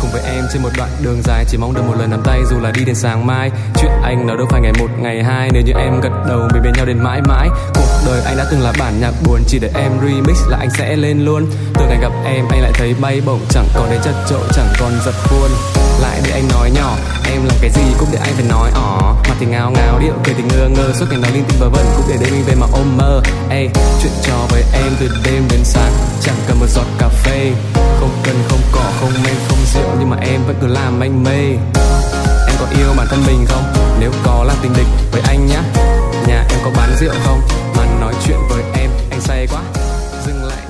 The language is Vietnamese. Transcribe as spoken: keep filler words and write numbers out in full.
cùng với em trên một đoạn đường dài, chỉ mong được một lần nắm tay dù là đi đến sáng mai. Chuyện anh nó đâu phải ngày một ngày hai, nếu như em gật đầu mình bên nhau đến mãi mãi. Cuộc đời anh đã từng là bản nhạc buồn, chỉ để em remix là anh sẽ lên luôn. Từ ngày gặp em anh lại thấy bay bổng, chẳng còn đến chật chội, chẳng còn giật khuôn. Lại để anh nói nhỏ, em làm cái gì cũng để anh phải nói ỏ. Mặt thì ngáo ngáo, điệu cười thì ngơ ngơ, suốt ngày nói linh tinh vớ vẩn cũng để để mình về mà ôm mơ. Ê, chuyện trò với em từ đêm đến sáng, chẳng cần một giọt cà phê. Không cần không cỏ, không men, không rượu, nhưng mà em vẫn cứ làm anh mê. Em có yêu bản thân mình không? Nếu có là tình địch với anh nhá. Nhà em có bán rượu không? Mà nói chuyện với em, anh say quá. Dừng lại.